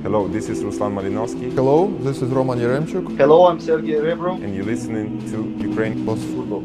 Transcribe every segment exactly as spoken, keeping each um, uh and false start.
Hello, this is Ruslan Malinovsky. Hello, this is Roman Yaremchuk. Hello, I'm Sergey Rebro. And you're listening to Ukraine Plus Football.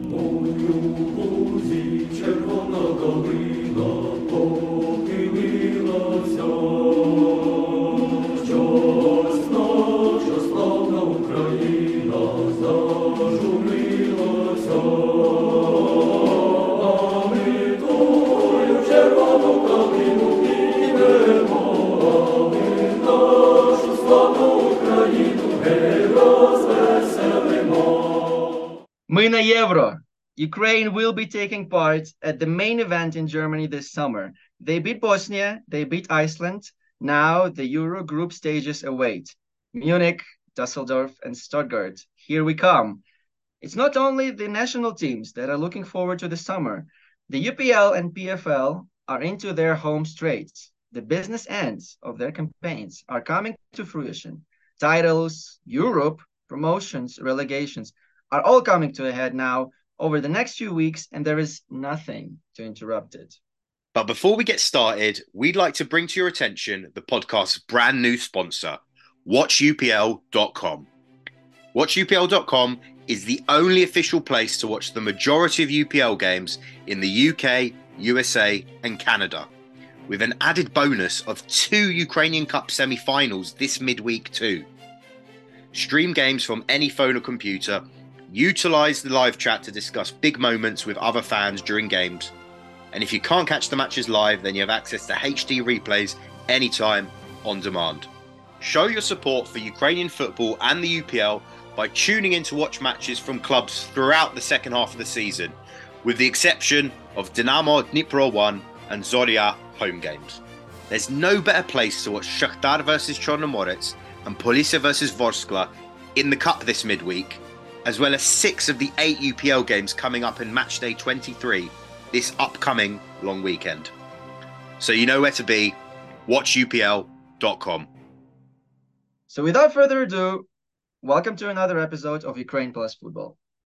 Мы на Euro. Ukraine will be taking part at the main event in Germany this summer. They beat Bosnia, they beat Iceland. Now the Euro group stages await. Munich, Dusseldorf, and Stuttgart. Here we come. It's not only the national teams that are looking forward to the summer. The U P L and P F L are into their home straight. The business ends of their campaigns are coming to fruition. Titles, Europe, promotions, relegations are all coming to a head now over the next few weeks, and there is nothing to interrupt it. But before we get started, we'd like to bring to your attention the podcast's brand new sponsor, watch U P L dot com. watch U P L dot com is the only official place to watch the majority of U P L games in the U K, U S A, and Canada, with an added bonus of two Ukrainian Cup semi-finals this midweek too. Stream games from any phone or computer, utilise the live chat to discuss big moments with other fans during games, and if you can't catch the matches live, then you have access to H D replays anytime on demand. Show your support for Ukrainian football and the U P L by tuning in to watch matches from clubs throughout the second half of the season, with the exception of Dynamo Dnipro one and Zorya home games. There's no better place to watch Shakhtar versus Chornomorets and Polisa versus Vorskla in the cup this midweek, as well as six of the eight U P L games coming up in matchday twenty-three this upcoming long weekend. So you know where to be, watch U P L dot com. So without further ado, welcome to another episode of Ukraine Plus Football.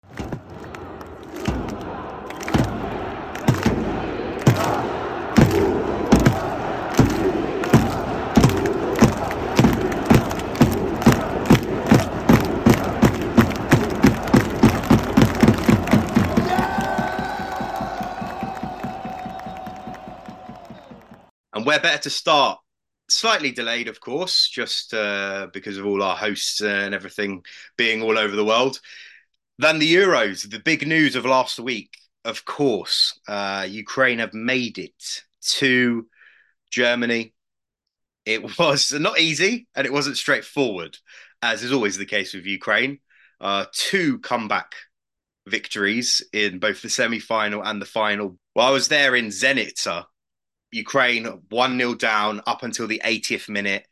And where better to start? Slightly delayed, of course, just uh, because of all our hosts and everything being all over the world, than the Euros. The big news of last week, of course, uh, Ukraine have made it to Germany. It was not easy and it wasn't straightforward, as is always the case with Ukraine. Uh, two comeback victories in both the semi-final and the final. Well, I was there in Zenit, Ukraine one nil down up until the eightieth minute.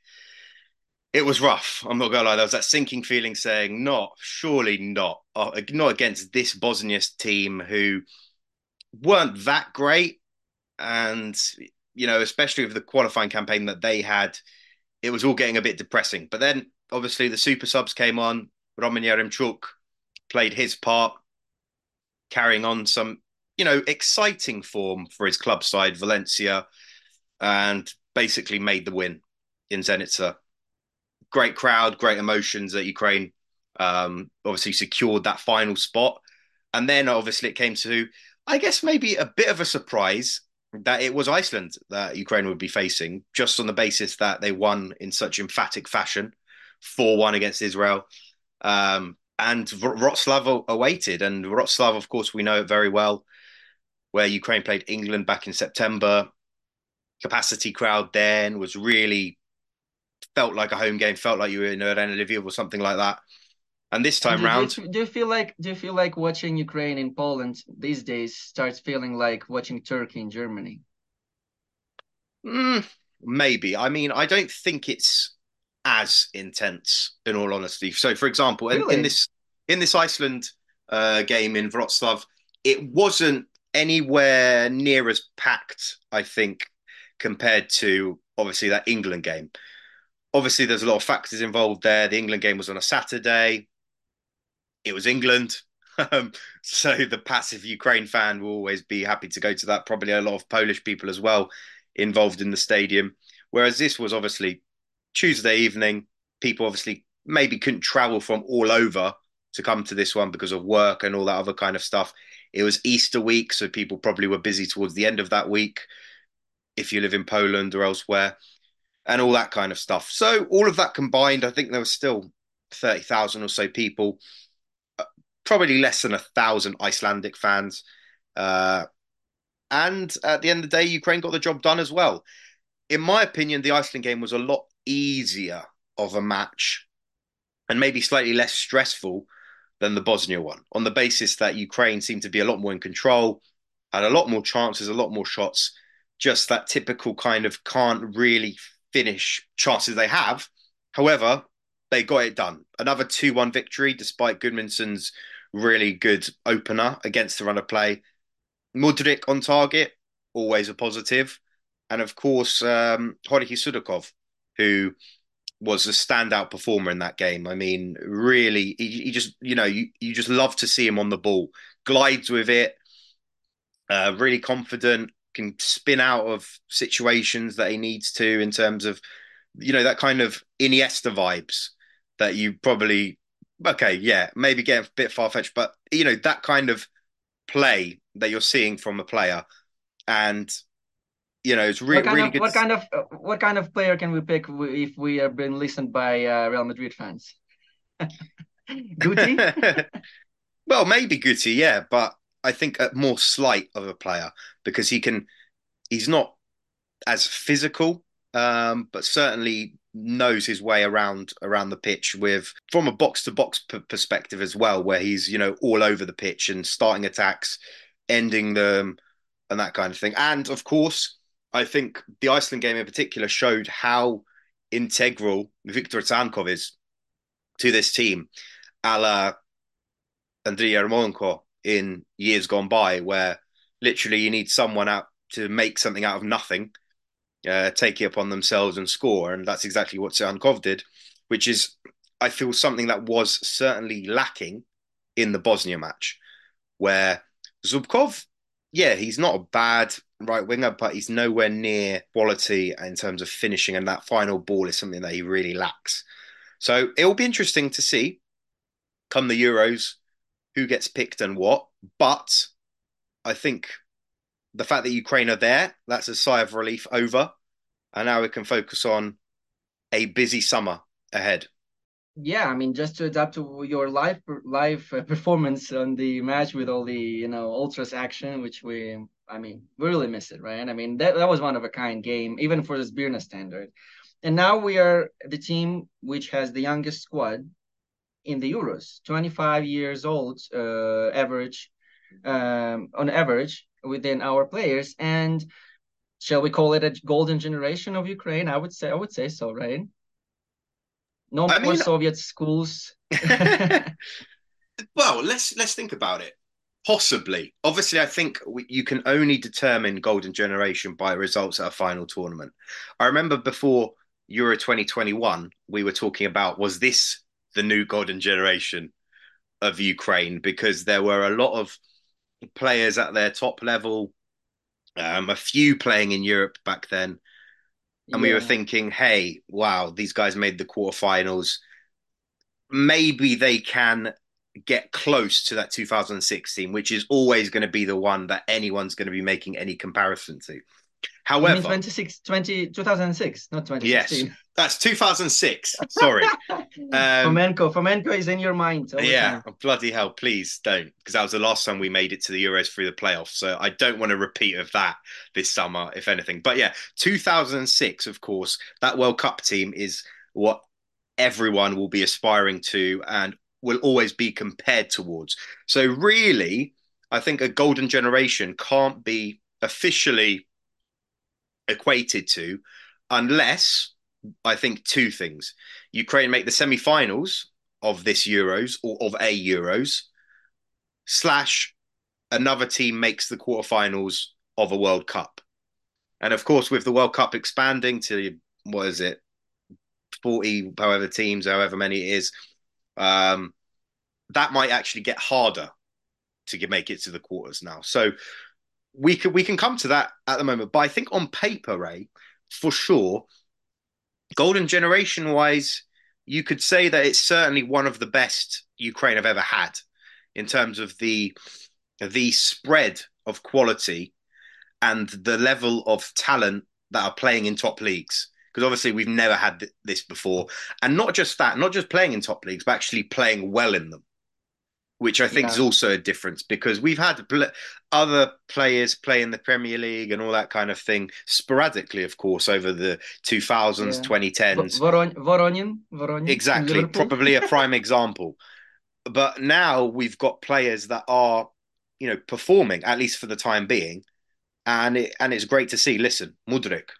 It was rough. I'm not going to lie. There was that sinking feeling saying, not, surely not. Uh, not against this Bosnia team who weren't that great. And, you know, especially with the qualifying campaign that they had, it was all getting a bit depressing. But then, obviously, the super subs came on. Roman Yaremchuk played his part, carrying on some, you know, exciting form for his club side, Valencia, and basically made the win in Zenitsa. Great crowd, great emotions at Ukraine. Um, obviously secured that final spot. And then obviously it came to, I guess, maybe a bit of a surprise that it was Iceland that Ukraine would be facing, just on the basis that they won in such emphatic fashion, four one against Israel. Um, and Wroclaw awaited. And Wroclaw, of course, we know it very well, where Ukraine played England back in September. Capacity crowd then was really felt like a home game, felt like you were in Arena Lviv or something like that. And this time do, round, do you, do you feel like do you feel like watching Ukraine in Poland these days starts feeling like watching Turkey in Germany? Mm, maybe. I mean, I don't think it's as intense, in all honesty. So, for example, Really? in, in this in this Iceland uh, game in Wroclaw, it wasn't anywhere near as packed, I think, compared to obviously that England game. Obviously, there's a lot of factors involved there. The England game was on a Saturday. It was England. Um, so the passive Ukraine fan will always be happy to go to that. Probably a lot of Polish people as well involved in the stadium. Whereas this was obviously Tuesday evening. People obviously maybe couldn't travel from all over to come to this one because of work and all that other kind of stuff. It was Easter week, so people probably were busy towards the end of that week if you live in Poland or elsewhere, and all that kind of stuff. So all of that combined, I think there was still thirty thousand or so people, probably less than a thousand Icelandic fans. Uh, and at the end of the day, Ukraine got the job done as well. In my opinion, the Iceland game was a lot easier of a match and maybe slightly less stressful than the Bosnia one, on the basis that Ukraine seemed to be a lot more in control, had a lot more chances, a lot more shots, just that typical kind of can't really finish chances they have. However, they got it done. Another two one victory, despite Gudmundsson's really good opener against the run of play. Mudryk on target, always a positive. And of course, um, Jorge Sudakov, who was a standout performer in that game. I mean, really, he, he just, you know, you, you just love to see him on the ball. Glides with it, uh, really confident, can spin out of situations that he needs to in terms of, you know, that kind of Iniesta vibes that you probably, okay, yeah, maybe get a bit far-fetched, but, you know, that kind of play that you're seeing from a player. And you know, it's re- What kind really of good. what kind of uh, what kind of player can we pick if we are being listened by uh, Real Madrid fans? Guti? Well, maybe Guti, yeah, but I think a more slight of a player because he can. He's not as physical, um, but certainly knows his way around around the pitch with from a box to box perspective as well, where he's you know all over the pitch and starting attacks, ending them, and that kind of thing. And of course, I think the Iceland game in particular showed how integral Viktor Tsankov is to this team, a la Andriy Yarmolenko in years gone by, where literally you need someone out to make something out of nothing, uh, take it upon themselves and score. And that's exactly what Tsankov did, which is, I feel, something that was certainly lacking in the Bosnia match, where Zubkov, yeah, he's not a bad right winger, but he's nowhere near quality in terms of finishing, and that final ball is something that he really lacks. So it will be interesting to see come the Euros who gets picked and what. But I think the fact that Ukraine are there, that's a sigh of relief over. And now we can focus on a busy summer ahead. Yeah, I mean, just to adapt to your live live uh, performance on the match with all the you know ultras action, which we, I mean, we really miss it, right? I mean, that that was one of a kind game, even for the Sbirna standard. And now we are the team which has the youngest squad in the Euros, twenty-five years old, uh, average, um, on average within our players. And shall we call it a golden generation of Ukraine? I would say, I would say so, right? No I more mean, Soviet schools. well, let's let's think about it. Possibly. Obviously, I think we, you can only determine golden generation by results at a final tournament. I remember before Euro twenty twenty-one, we were talking about, was this the new golden generation of Ukraine? Because there were a lot of players at their top level, um, a few playing in Europe back then. And we were Yeah. thinking, hey, wow, these guys made the quarterfinals. Maybe they can get close to that two thousand sixteen, which is always going to be the one that anyone's going to be making any comparison to. You mean However, twenty-six, twenty, two thousand six, not yes, twenty sixteen. that's two thousand six. Sorry. Um, Fomenko, Fomenko is in your mind all the yeah, time. bloody hell, please don't, because that was the last time we made it to the Euros through the playoffs. So I don't want a repeat of that this summer, if anything. But yeah, two thousand six, of course, that World Cup team is what everyone will be aspiring to and will always be compared towards. So really, I think a golden generation can't be officially equated to unless, I think, two things. Ukraine make the semi-finals of this Euros or of a Euros, slash another team makes the quarterfinals of a World Cup. And of course, with the World Cup expanding to, what is it, forty, however teams, however many it is, um, that might actually get harder to get, make it to the quarters now. So we can we can come to that at the moment. But I think on paper, Ray, for sure, Golden generation wise, you could say that it's certainly one of the best Ukraine have ever had in terms of the the spread of quality and the level of talent that are playing in top leagues. Because obviously we've never had th- this before, and not just that, not just playing in top leagues, but actually playing well in them, which I think is Yeah, also a difference because we've had pl- other players play in the Premier League and all that kind of thing sporadically, of course, over the two thousands, yeah. V- twenty tens. Voron Voronin, Voronin in Exactly, Liverpool. probably a prime example. But now we've got players that are, you know, performing at least for the time being, and it and it's great to see. Listen, Mudryk,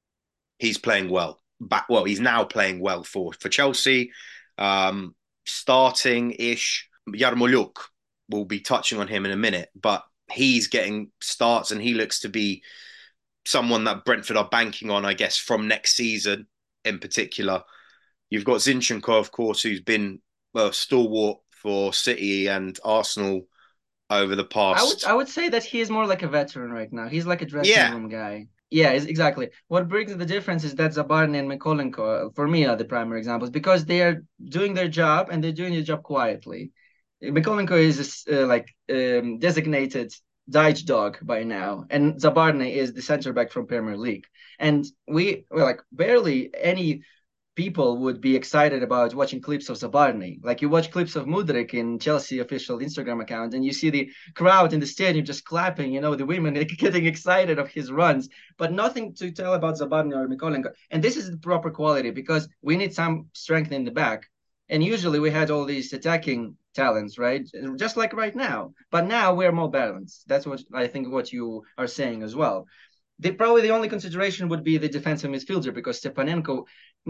he's playing well. Back well, he's now playing well for for Chelsea, um, starting ish. Yarmolyuk, we'll be touching on him in a minute, but he's getting starts and he looks to be someone that Brentford are banking on, I guess, from next season in particular. You've got Zinchenko, of course, who's been a stalwart for City and Arsenal over the I would past. I would say that he is more like a veteran right now. He's like a dressing Yeah, room guy. Yeah, is exactly. What brings the difference is that Zabarny and Mykolenko, for me, are the primary examples because they are doing their job and they're doing their job quietly. Mykolenko is uh, like um, designated Dyche dog by now, and Zabarny is the center back from Premier League. And we well, like barely any people would be excited about watching clips of Zabarny. Like you watch clips of Mudryk in Chelsea official Instagram account, and you see the crowd in the stadium just clapping. You know, the women getting excited of his runs, but nothing to tell about Zabarny or Mykolenko. And this is the proper quality because we need some strength in the back. And usually we had all these attacking talents, right? Just like right now. But now we're more balanced. That's what I think what you are saying as well. The, probably the only consideration would be the defensive midfielder because Stepanenko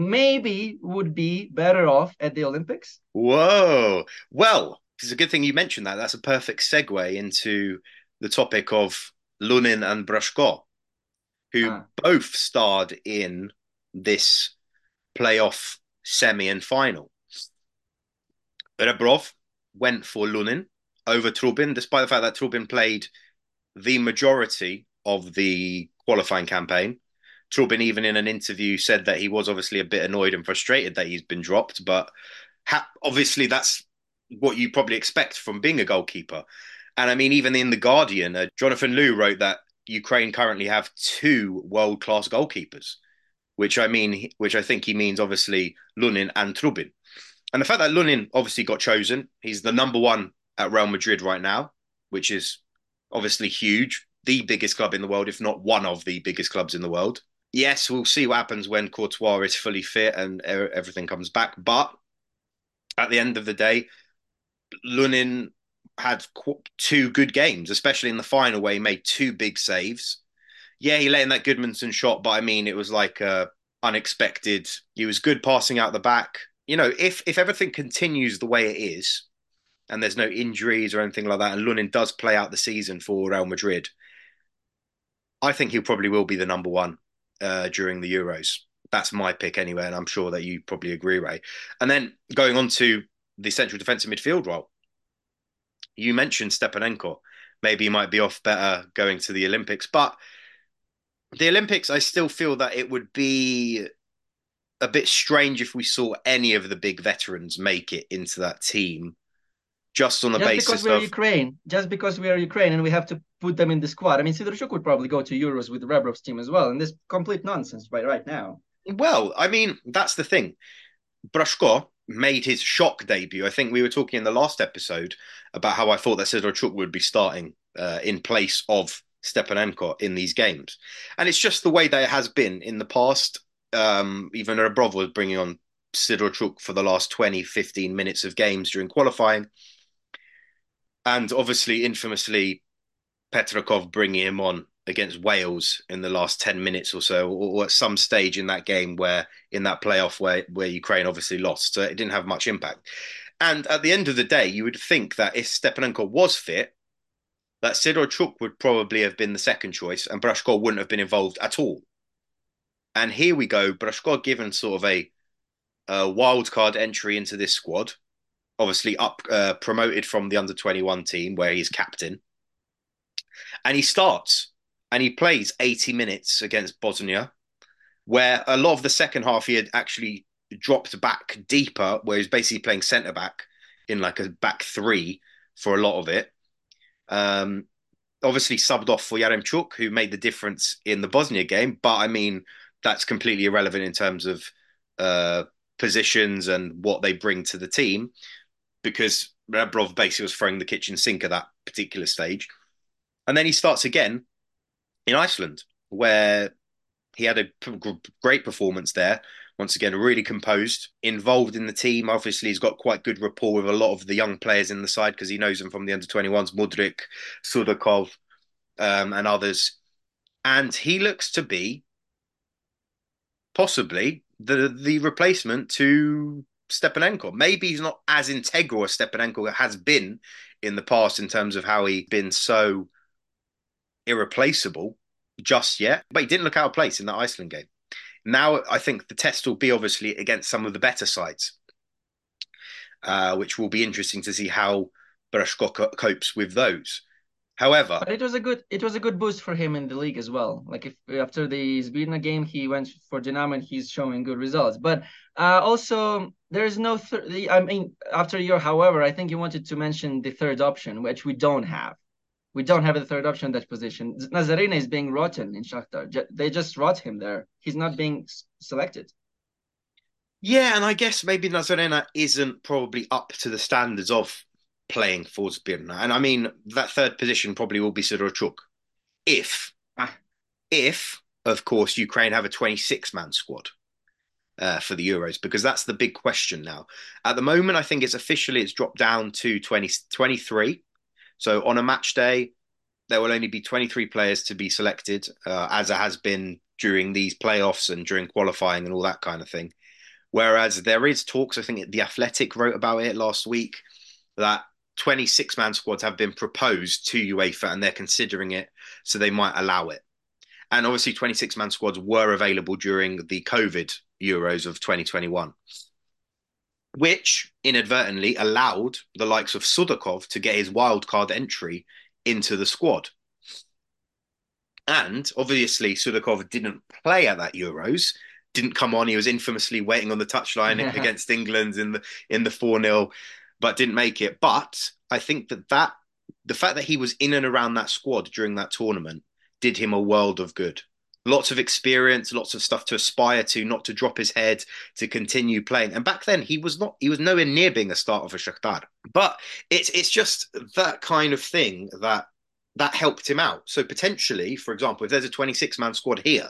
maybe would be better off at the Olympics. whoa. Well, it's a good thing you mentioned that. That's a perfect segue into the topic of Lunin and Brashko, who Ah, both starred in this playoff semi and final. Rebrov went for Lunin over Trubin, despite the fact that Trubin played the majority of the qualifying campaign. Trubin, even in an interview, said that he was obviously a bit annoyed and frustrated that he's been dropped, but ha- obviously that's what you probably expect from being a goalkeeper. And I mean, even in The Guardian, uh, Jonathan Liu wrote that Ukraine currently have two world class goalkeepers, which I mean, which I think he means obviously Lunin and Trubin. And the fact that Lunin obviously got chosen, he's the number one at Real Madrid right now, which is obviously huge, the biggest club in the world, if not one of the biggest clubs in the world. Yes, we'll see what happens when Courtois is fully fit and everything comes back. But at the end of the day, Lunin had two good games, especially in the final where he made two big saves. Yeah, he let in that Goodmanson shot, but I mean, it was like uh, unexpected. He was good passing out the back. You know, if if everything continues the way it is, and there's no injuries or anything like that, and Lunin does play out the season for Real Madrid, I think he probably will be the number one uh, during the Euros. That's my pick anyway, and I'm sure that you probably agree, Ray. And then going on to the central defensive midfield role, you mentioned Stepanenko. Maybe he might be off better going to the Olympics, but the Olympics, I still feel that it would be a bit strange if we saw any of the big veterans make it into that team, just on the just because basis we're of, Ukraine, just because we are Ukraine and we have to put them in the squad. I mean, Sidorchuk would probably go to Euros with Rebrov's team as well, and this complete nonsense right right now. well, I mean, that's the thing. Brashko made his shock debut. I think we were talking in the last episode about how I thought that Sidorchuk would be starting uh, in place of Stepanenko in these games. And it's just the way that it has been in the past. Um, even Rebrov was bringing on Sidorchuk for the last twenty, fifteen minutes of games during qualifying. And obviously, infamously, Petrakov bringing him on against Wales in the last ten minutes or so, or at some stage in that game where, in that playoff where, where Ukraine obviously lost. So it didn't have much impact. And at the end of the day, you would think that if Stepanenko was fit, that Sidorchuk would probably have been the second choice and Brashko wouldn't have been involved at all. And here we go, Brashko given sort of a, a wild card entry into this squad, obviously up uh, promoted from the under twenty-one team where he's captain. And he starts and he plays eighty minutes against Bosnia. where a lot of the second half he had actually dropped back deeper, where he's basically playing centre back in like a back three for a lot of it. Um, Obviously subbed off for Yaremchuk, who made the difference in the Bosnia game. But I mean, that's completely irrelevant in terms of uh, positions and what they bring to the team, because Rebrov basically was throwing the kitchen sink at that particular stage. And then he starts again in Iceland, where he had a great performance there. Once again, really composed, involved in the team. Obviously, he's got quite good rapport with a lot of the young players in the side because he knows them from the under twenty-ones, Mudrik, Sudakov, um, and others. And he looks to be possibly the the replacement to Stepanenko. Maybe he's not as integral as Stepanenko has been in the past in terms of how he's been so irreplaceable just yet, but he didn't look out of place in that Iceland game. Now, I think the test will be obviously against some of the better sides, uh, which will be interesting to see how Brashko co- copes with those. However, but it was a good it was a good boost for him in the league as well. Like if after the Zbirna game, he went for Dinamo and he's showing good results. But uh, also there is no. Th- I mean, after your, however, I think you wanted to mention the third option, which we don't have. We don't have a third option in that position. Nazarena is being rotten in Shakhtar. They just rot him there. He's not being selected. Yeah, and I guess maybe Nazarena isn't probably up to the standards of playing for Zbirna. And I mean, that third position probably will be Sidorchuk. If, ah. if, of course, Ukraine have a twenty-six man squad uh, for the Euros, because that's the big question now. At the moment, I think it's officially, it's dropped down to twenty, twenty-three. So on a match day, there will only be twenty-three players to be selected, uh, as it has been during these playoffs and during qualifying and all that kind of thing. Whereas there is talks, I think The Athletic wrote about it last week, that twenty-six man squads have been proposed to UEFA and they're considering it, so they might allow it. And obviously twenty-six man squads were available during the COVID Euros of twenty twenty-one. Which inadvertently allowed the likes of Sudakov to get his wildcard entry into the squad. And obviously, Sudakov didn't play at that Euros, didn't come on. He was infamously waiting on the touchline against England in the in the four nil, but didn't make it. But I think that, that the fact that he was in and around that squad during that tournament did him a world of good. Lots of experience, lots of stuff to aspire to, not to drop his head, to continue playing. And back then, he was not, he was nowhere near being a starter for Shakhtar. But it's it's just that kind of thing that that helped him out. So potentially, for example, if there's a twenty-six man squad here,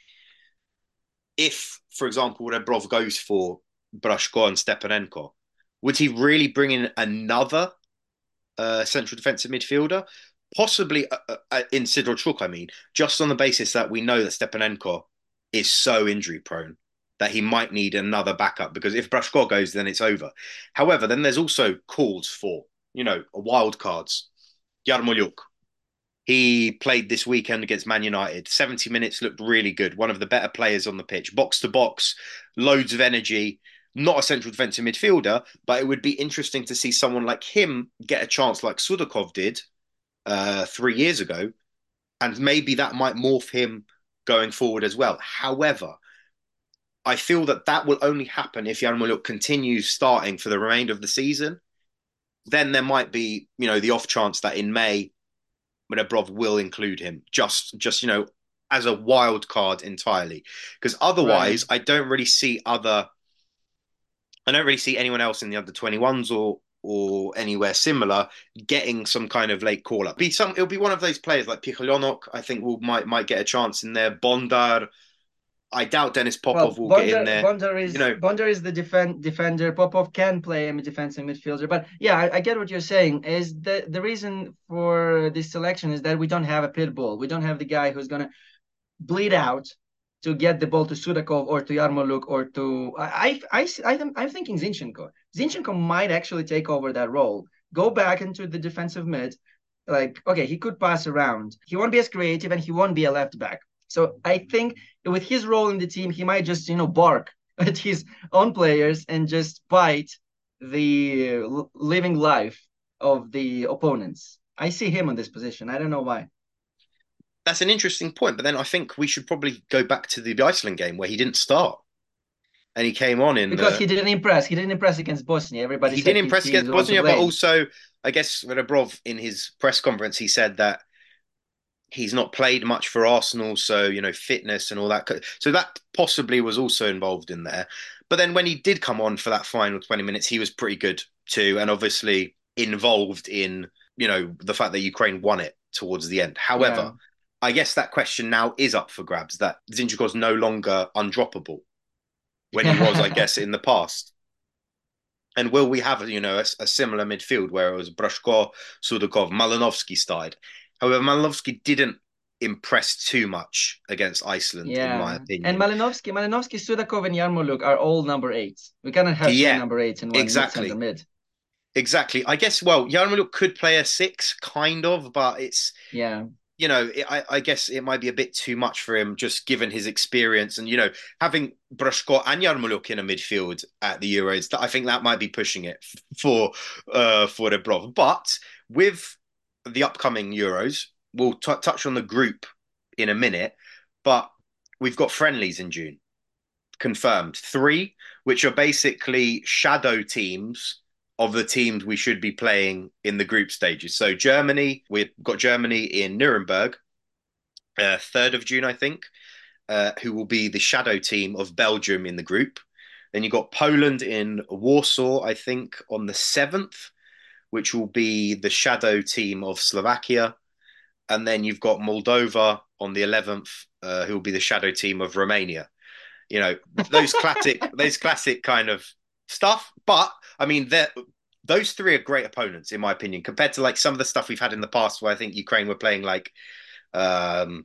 if, for example, Rebrov goes for Brashko and Stepanenko, would he really bring in another uh, central defensive midfielder? Possibly uh, uh, in Sidorchuk, I mean, just on the basis that we know that Stepanenko is so injury prone that he might need another backup, because if Brashko goes, then it's over. However, then there's also calls for, you know, wild cards. Yarmolyuk, he played this weekend against Man United. seventy minutes, looked really good. One of the better players on the pitch. Box to box, loads of energy. Not a central defensive midfielder, but it would be interesting to see someone like him get a chance like Sudakov did Uh, three years ago, and maybe that might morph him going forward as well. However, I feel that that will only happen if Yarmolyuk continues starting for the remainder of the season. Then there might be, you know, the off chance that in May, Rebrov will include him, just, just you know, as a wild card entirely. Because otherwise, right. I don't really see other. I don't really see anyone else in the under twenty-ones or or anywhere similar getting some kind of late call up. Be some, it'll be one of those players like Pikhalionok, I think will might might get a chance in there. Bondar, I doubt Dennis Popov well, will Bondar, get in there. Bondar is, you know, Bondar is the defend, defender. Popov can play a defensive midfielder, but yeah, I, I get what you're saying. Is the the reason for this selection is that we don't have a pit bull. We don't have the guy who's gonna bleed out to get the ball to Sudakov or to Yarmolyuk or to I I I I'm, I'm thinking Zinchenko. Zinchenko might actually take over that role, go back into the defensive mid. Like, okay, he could pass around. He won't be as creative and he won't be a left back. So I think with his role in the team, he might just, you know, bark at his own players and just bite the living life of the opponents. I see him in this position. I don't know why. that's an interesting point. But then I think we should probably go back to the Iceland game where he didn't start and he came on in Because the. he didn't impress. He didn't impress against Bosnia. Everybody He said did he, impress he's against the one to Bosnia, but blame. also I guess Rebrov in his press conference he said that he's not played much for Arsenal, so you know fitness and all that. So that possibly was also involved in there. But then when he did come on for that final twenty minutes, he was pretty good too, and obviously involved in you know the fact that Ukraine won it towards the end. Yeah. However, I guess that question now is up for grabs. That Zinchenko's no longer undroppable when he was, I guess, in the past. And will we have, you know, a, a similar midfield where it was Brashko, Sudakov, Malinovsky style? However, Malinovsky didn't impress too much against Iceland, in my Yeah. And opinion. Malinovsky, Malinovsky, Sudakov, and Yarmouk are all number eights. We cannot have three Yeah, number eights in one mid center exactly. mid. Exactly. I guess, well, Yarmouk could play a six, kind of, but it's, Yeah. you know, it, I, I guess it might be a bit too much for him, just given his experience. And, you know, having Brashko and Yarmouk in a midfield at the Euros, that I think that might be pushing it for uh, for Rebrov. But with the upcoming Euros, we'll t- touch on the group in a minute. But we've got friendlies in June, confirmed. Three, which are basically shadow teams of the teams we should be playing in the group stages. So Germany, we've got Germany in Nuremberg, uh, third of June, I think, uh, who will be the shadow team of Belgium in the group. Then you've got Poland in Warsaw, I think, on the seventh, which will be the shadow team of Slovakia. And then you've got Moldova on the eleventh, uh, who will be the shadow team of Romania. You know, those classic, those classic kind of stuff. But I mean, those three are great opponents, in my opinion, compared to like some of the stuff we've had in the past where I think Ukraine were playing like um,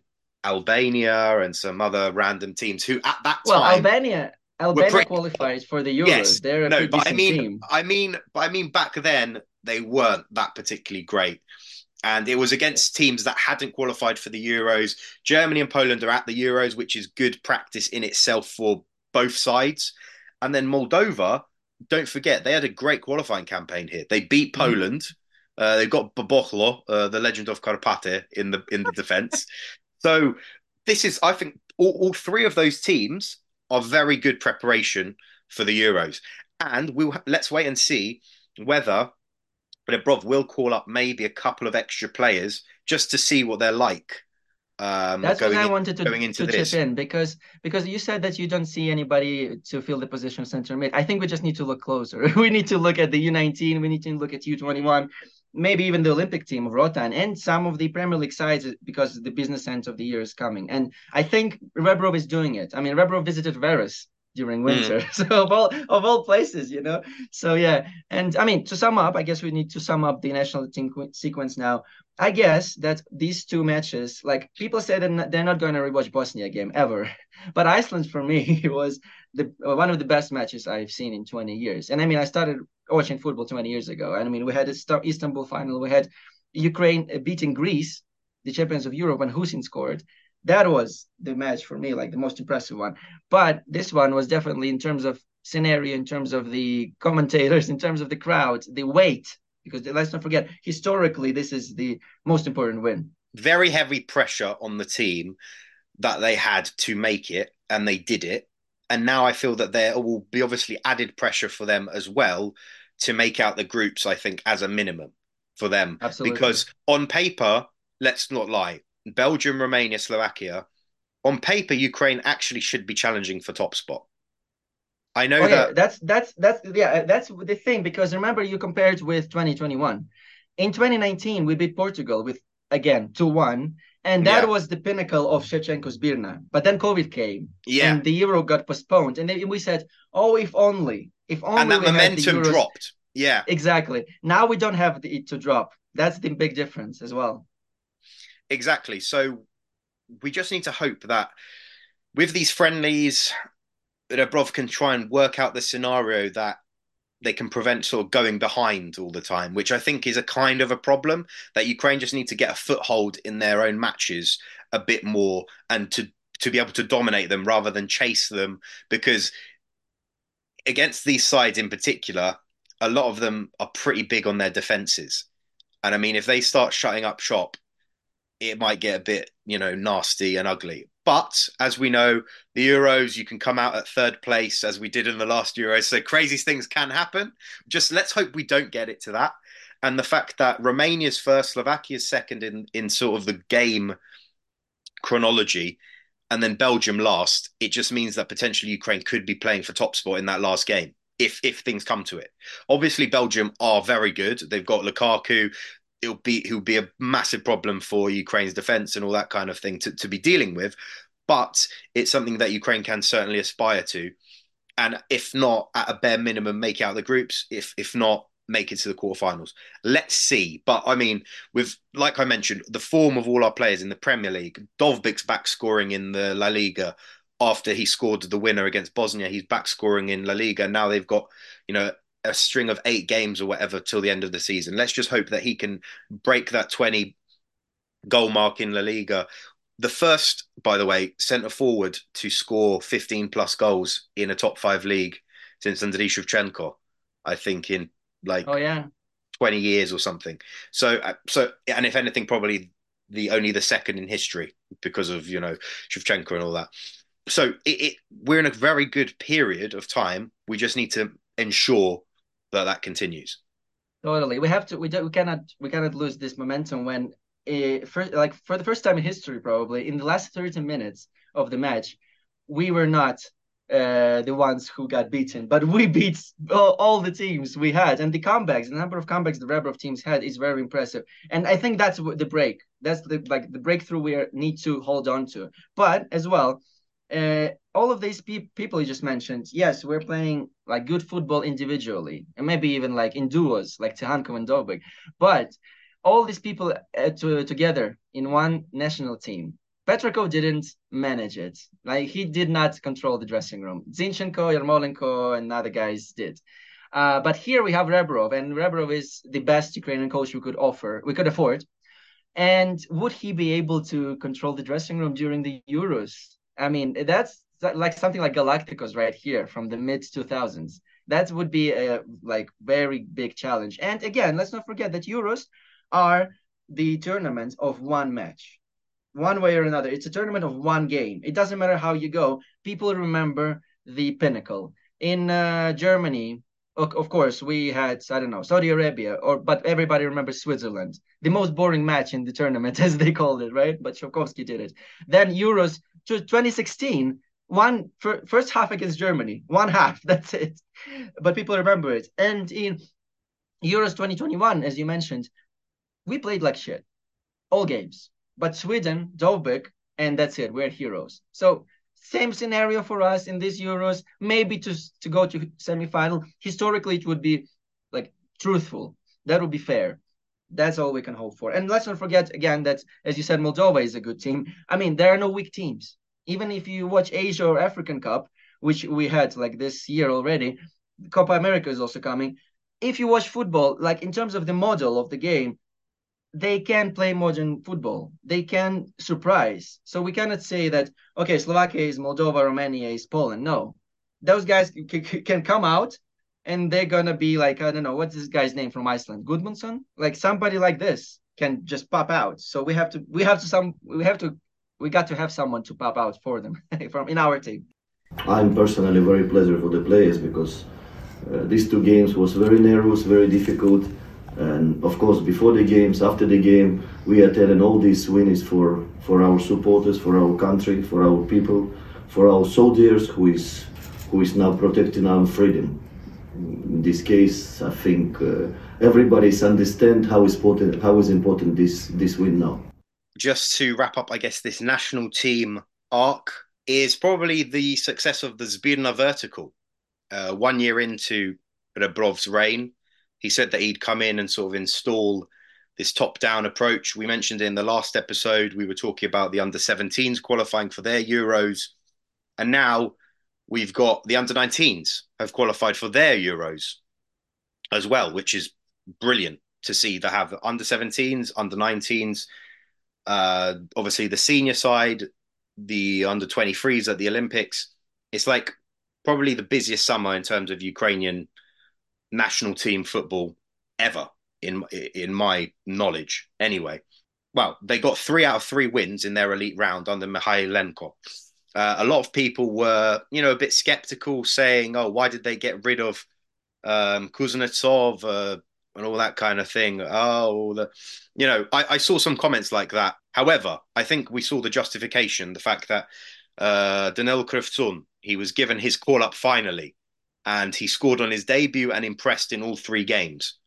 Albania and some other random teams who at that Well, time Albania, were Albania pretty. qualifies for the Euros. Yes, They're a no, pretty but I decent mean, team. I mean, but I mean, back then they weren't that particularly great. And it was against teams that hadn't qualified for the Euros. Germany and Poland are at the Euros, which is good practice in itself for both sides. And then Moldova, don't forget, they had a great qualifying campaign here. They beat Poland. Mm-hmm. Uh, they've got Bobochlo, uh, the legend of Karpate, in the in the defense. So this is, I think, all, all three of those teams are very good preparation for the Euros. And we'll let's wait and see whether Rebrov will call up maybe a couple of extra players just to see what they're like. Um, That's what going I in, wanted to, going into to this. chip in because because you said that you don't see anybody to fill the position of center mid. I think we just need to look closer. We need to look at the U nineteen. We need to look at U twenty-one, maybe even the Olympic team of Rotan and some of the Premier League sides because the business end of the year is coming. And I think Rebrov is doing it. I mean, Rebrov visited Veres during winter. Mm. So of all of all places, you know. So yeah, and I mean to sum up, I guess we need to sum up the national team sequence now. I guess that these two matches, like people say that they're not going to rewatch Bosnia game ever, but Iceland for me was the one of the best matches I've seen in twenty years. And I mean, I started watching football twenty years ago, and I mean, we had the Istanbul final, we had Ukraine beating Greece, the champions of Europe, when Husin scored. That was the match for me, like the most impressive one. But this one was definitely in terms of scenario, in terms of the commentators, in terms of the crowd, the weight. Because let's not forget, historically, this is the most important win. Very heavy pressure on the team that they had to make it, and they did it. And now I feel that there will be obviously added pressure for them as well to make out the groups, I think, as a minimum for them. Absolutely. Because on paper, let's not lie, Belgium, Romania, Slovakia, on paper, Ukraine actually should be challenging for top spot. I know okay, that that's that's that's yeah that's the thing because remember you compared with twenty twenty-one. In twenty nineteen we beat Portugal with again two one and that yeah. was the pinnacle of Shevchenko's Birna. But then COVID came yeah. and the Euro got postponed and then we said, "Oh, if only, if only." And that we momentum had the Euros... dropped. Yeah, exactly. Now we don't have the, it to drop. That's the big difference as well. Exactly. So we just need to hope that with these friendlies, Rebrov can try and work out the scenario that they can prevent sort of going behind all the time, which I think is a kind of a problem that Ukraine just need to get a foothold in their own matches a bit more and to, to be able to dominate them rather than chase them, because against these sides in particular, a lot of them are pretty big on their defenses. And I mean, if they start shutting up shop, it might get a bit, you know, nasty and ugly. But as we know, the Euros, you can come out at third place as we did in the last Euros. So crazy things can happen. Just let's hope we don't get it to that. And the fact that Romania's first, Slovakia's second in, in sort of the game chronology, and then Belgium last, it just means that potentially Ukraine could be playing for top spot in that last game if if things come to it. Obviously, Belgium are very good. They've got Lukaku. It'll be he'll be a massive problem for Ukraine's defense and all that kind of thing to, to be dealing with. But it's something that Ukraine can certainly aspire to. And if not, at a bare minimum, make out the groups. If if not, make it to the quarterfinals. Let's see. But I mean, with like I mentioned, the form of all our players in the Premier League, Dovbik's back scoring in the La Liga after he scored the winner against Bosnia. He's back scoring in La Liga. Now they've got, you know, a string of eight games or whatever till the end of the season. Let's just hope that he can break that twenty goal mark in La Liga. The first, by the way, centre forward to score fifteen plus goals in a top five league since Andriy Shevchenko, I think in like Oh yeah, twenty years or something. So, so, and if anything, probably the only the second in history because of, you know, Shevchenko and all that. So it, it we're in a very good period of time. We just need to ensure that that continues. totally. We have to. We do, we cannot. We cannot lose this momentum when, uh, first, like for the first time in history, probably in the last thirty minutes of the match, we were not uh, the ones who got beaten, but we beat all, all the teams we had, and the comebacks, the number of comebacks the Rebrov teams had is very impressive. And I think that's the break. That's the like the breakthrough we are, need to hold on to. But as well, uh, all of these pe- people you just mentioned, yes, we're playing like good football individually, and maybe even like in duos, like Tihankov and Dobik. But all these people uh, to, together in one national team, Petrakov didn't manage it. Like he did not control the dressing room. Zinchenko, Yarmolenko, and other guys did. Uh, but here we have Rebrov, and Rebrov is the best Ukrainian coach we could offer, we could afford. And would he be able to control the dressing room during the Euros? I mean, that's like something like Galacticos right here from the mid two thousands. That would be a like very big challenge. And again, let's not forget that Euros are the tournament of one match, one way or another. It's a tournament of one game. It doesn't matter how you go. People remember the pinnacle. In uh, Germany, of, of course, we had, I don't know, Saudi Arabia, or but everybody remembers Switzerland, the most boring match in the tournament, as they called it, right? But Shavkovsky did it. Then Euros to twenty sixteen, one fir- first half against Germany, one half, that's it. But people remember it. And in Euros twenty twenty-one, as you mentioned, we played like shit, all games. But Sweden, Dovbik, and that's it. We're heroes. So same scenario for us in these Euros. Maybe to to go to semifinal. Historically, it would be like truthful. That would be fair. That's all we can hope for. And let's not forget again that, as you said, Moldova is a good team. I mean, there are no weak teams. Even if you watch Asia or African Cup, which we had like this year already, Copa America is also coming. If you watch football, like in terms of the model of the game, they can play modern football. They can surprise. So we cannot say that, okay, Slovakia is Moldova, Romania is Poland. No, those guys c- c- can come out and they're going to be like, I don't know, what's this guy's name from Iceland? Gudmundsson? Like somebody like this can just pop out. So we have to, we have to, some, we have to, we got to have someone to pop out for them from in our team. I'm personally very pleasure for the players because uh, these two games was very nervous, very difficult. And of course, before the games, after the game, we are telling all these wins for, for our supporters, for our country, for our people, for our soldiers who is who is now protecting our freedom. In this case, I think uh, everybody understand how is important how is important this this win now. Just to wrap up, I guess this national team arc is probably the success of the Zbirna vertical. Uh, one year into Rebrov's reign, he said that he'd come in and sort of install this top-down approach. We mentioned in the last episode, we were talking about the under seventeens qualifying for their Euros. And now we've got the under nineteens have qualified for their Euros as well, which is brilliant to see. They have under seventeens, under nineteens, uh, obviously the senior side, the under twenty-threes at the Olympics. It's like probably the busiest summer in terms of Ukrainian national team football ever, in in my knowledge anyway. well, they got three out of three wins in their elite round under Mikhailenko. Uh, a lot of people were, you know, a bit skeptical, saying, "Oh, why did they get rid of um, Kuznetsov uh, and all that kind of thing?" Oh, the, you know, I, I saw some comments like that. However, I think we saw the justification, the fact that uh, Danil Krivtsun, he was given his call up finally, and he scored on his debut and impressed in all three games.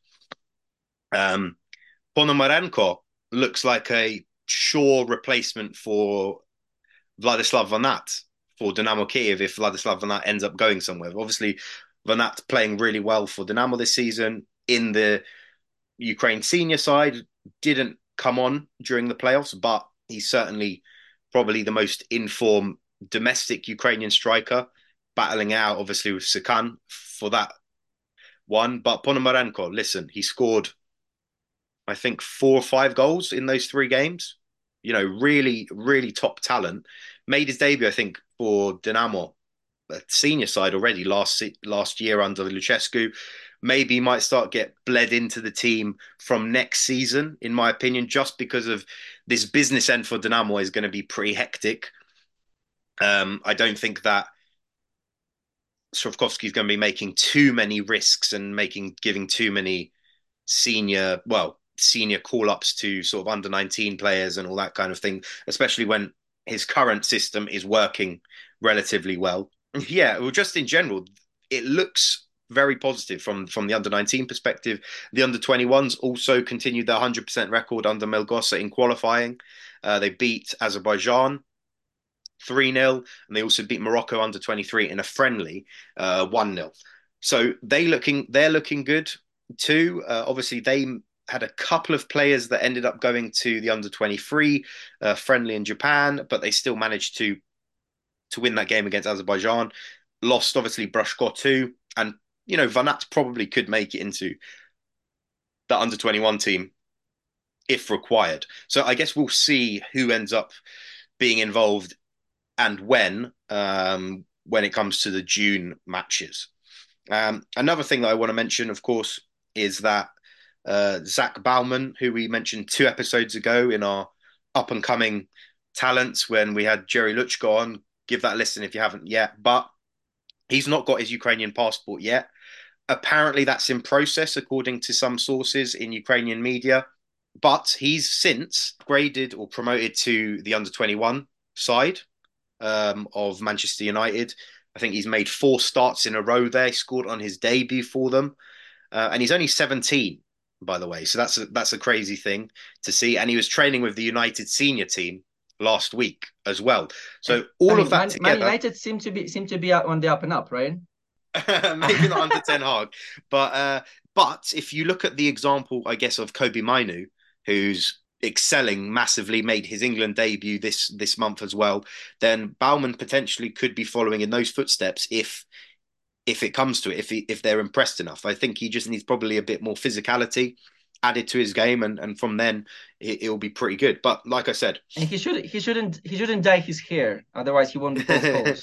Um, Ponomarenko looks like a sure replacement for Vladislav Vanat for Dynamo Kiev if Vladislav Vanat ends up going somewhere. Obviously, Vanat playing really well for Dynamo this season in the Ukraine senior side, didn't come on during the playoffs, but he's certainly probably the most informed domestic Ukrainian striker, battling out obviously with Sikan for that one. But Ponomarenko, listen, he scored, I think, four or five goals in those three games. You know, really, really top talent. Made his debut, I think, for Dynamo senior side already last last year under Lucescu. Maybe he might start get bled into the team from next season, in my opinion, just because of this business end for Dynamo is going to be pretty hectic. Um, I don't think that Slavkovsky is going to be making too many risks and making giving too many senior, well, senior call-ups to sort of under nineteen players and all that kind of thing, especially when his current system is working relatively well. Yeah, well, just in general, it looks very positive from, from the under nineteen perspective. The under twenty-ones also continued their one hundred percent record under Melgosa in qualifying. Uh, they beat Azerbaijan three nil, and they also beat Morocco under twenty-three in a friendly uh, one nil. So they looking, they're looking good too. Uh, obviously, they had a couple of players that ended up going to the under twenty-three uh, friendly in Japan, but they still managed to to win that game against Azerbaijan. Lost, obviously, Brushko too. And, you know, Vanat probably could make it into the under twenty-one team if required. So I guess we'll see who ends up being involved and when, um, when it comes to the June matches. Um, another thing that I want to mention, of course, is that uh, Zach Bauman, who we mentioned two episodes ago in our up-and-coming talents when we had Jerry Luchko on, give that a listen if you haven't yet, but he's not got his Ukrainian passport yet. Apparently that's in process, according to some sources in Ukrainian media, but he's since graded or promoted to the under twenty-one side um, of Manchester United. I think he's made four starts in a row there. He scored on his debut for them. Uh, and he's only seventeen, by the way. So that's a, that's a crazy thing to see. And he was training with the United senior team last week as well. So all I mean, of that Man, together, Man United seem to be seem to be on the up and up, right? maybe not under Ten Hag, but uh, but if you look at the example, I guess, of Kobe Mainu, who's excelling massively, made his England debut this this month as well, then Bauman potentially could be following in those footsteps if if it comes to it, if he, if they're impressed enough. I think he just needs probably a bit more physicality added to his game, and, and from then it, it'll be pretty good. But like I said, and he should he shouldn't he shouldn't dye his hair, otherwise he won't be both goals.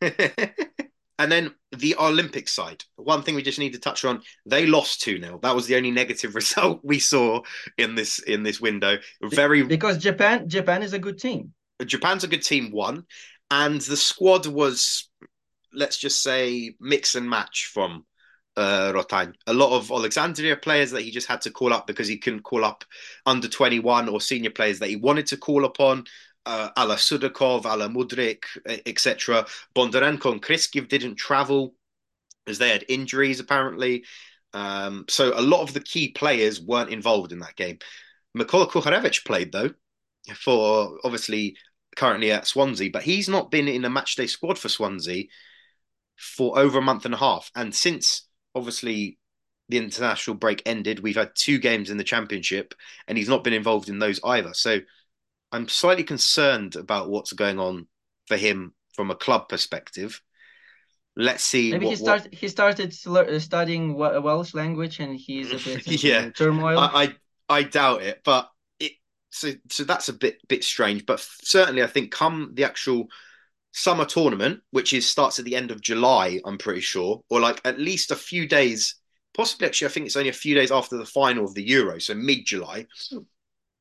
And then the Olympic side, one thing we just need to touch on, they lost two nil. That was the only negative result we saw in this in this window. Very because Japan Japan is a good team. Japan's a good team, one, and the squad was, let's just say, mix and match from uh, Rotain. A lot of Alexandria players that he just had to call up because he couldn't call up under twenty-one or senior players that he wanted to call upon. Uh, Ala Sudakov, Ala Mudrik, et cetera. Bondarenko and Kriskiv didn't travel as they had injuries, apparently. Um, so a lot of the key players weren't involved in that game. Mikola Kucharevich played, though, for obviously currently at Swansea, but he's not been in a matchday squad for Swansea for over a month and a half. And since, obviously, the international break ended, we've had two games in the Championship, and he's not been involved in those either. So I'm slightly concerned about what's going on for him from a club perspective. Let's see. Maybe what, he started. What... He started studying Welsh language, and he's a bit yeah in turmoil. I, I I doubt it, but it so so that's a bit bit strange. But certainly, I think come the actual summer tournament, which is starts at the end of July, I'm pretty sure, or like at least a few days, possibly actually, I think it's only a few days after the final of the Euro, so mid July.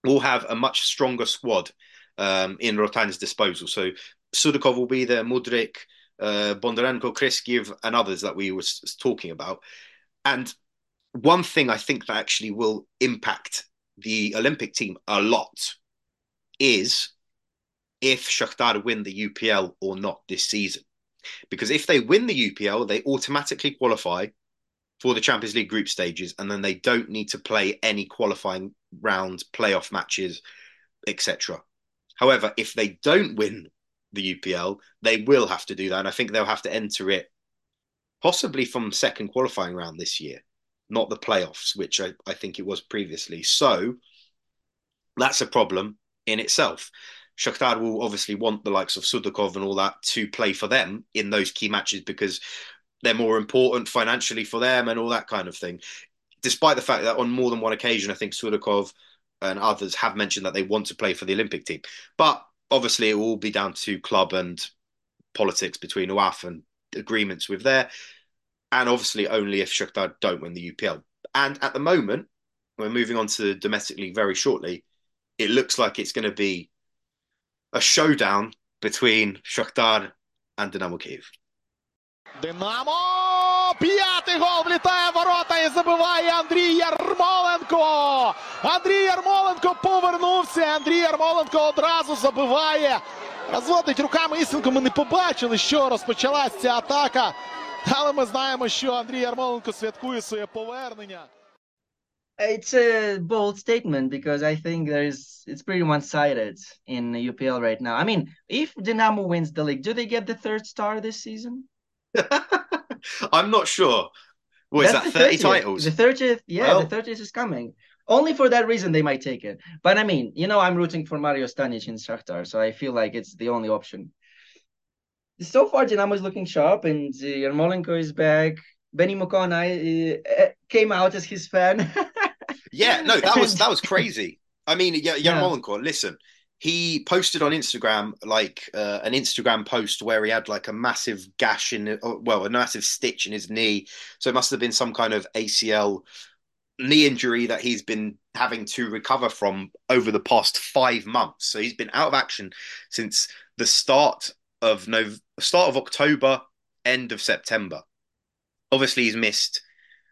will have a much stronger squad um, in Rotan's disposal. So Sudakov will be there, Mudrik, uh, Bondarenko, Kriskiev, and others that we were talking about. And one thing I think that actually will impact the Olympic team a lot is if Shakhtar win the U P L or not this season. Because if they win the U P L, they automatically qualify for the Champions League group stages, and then they don't need to play any qualifying rounds, playoff matches, et cetera. However, if they don't win the U P L, they will have to do that. And I think they'll have to enter it possibly from second qualifying round this year, not the playoffs, which I, I think it was previously. So that's a problem in itself. Shakhtar will obviously want the likes of Sudakov and all that to play for them in those key matches because they're more important financially for them and all that kind of thing. Despite the fact that on more than one occasion, I think Sudakov and others have mentioned that they want to play for the Olympic team. But obviously it will all be down to club and politics between U A F and agreements with there. And obviously only if Shakhtar don't win the U P L. And at the moment, we're moving on to domestic league very shortly, it looks like it's going to be a showdown between Shakhtar and Dynamo Kyiv. Динамо! П'ятий гол влітає в ворота і забиває Андрій Ярмоленко! Андрій Ярмоленко повернувся, Андрій Ярмоленко одразу забиває. Розводить руками Ісенко, ми не побачили, що розпочалася ця атака. Але ми знаємо, що Андрій Ярмоленко святкує своє повернення. It's a bold statement because I think there's it's pretty one-sided in the U P L right now. I mean, if Dynamo wins the league, do they get the third star this season? I'm not sure. What is That's that, the thirty thirtieth. titles? The thirtieth, yeah, Well- the thirtieth is coming. Only for that reason they might take it. But I mean, you know, I'm rooting for Mario Stanic in Shakhtar, so I feel like it's the only option. So far, Dynamo is looking sharp, and uh, Yarmolenko is back. Benny Mukonai uh, came out as his fan. Yeah, no, that was And- that was crazy. I mean, yeah, Yeah. Yarmolenko, listen, he posted on Instagram like uh, an Instagram post where he had like a massive gash in, uh, well, a massive stitch in his knee. So it must have been some kind of A C L knee injury that he's been having to recover from over the past five months. So he's been out of action since the start of Nov- start of October, end of September. Obviously, he's missed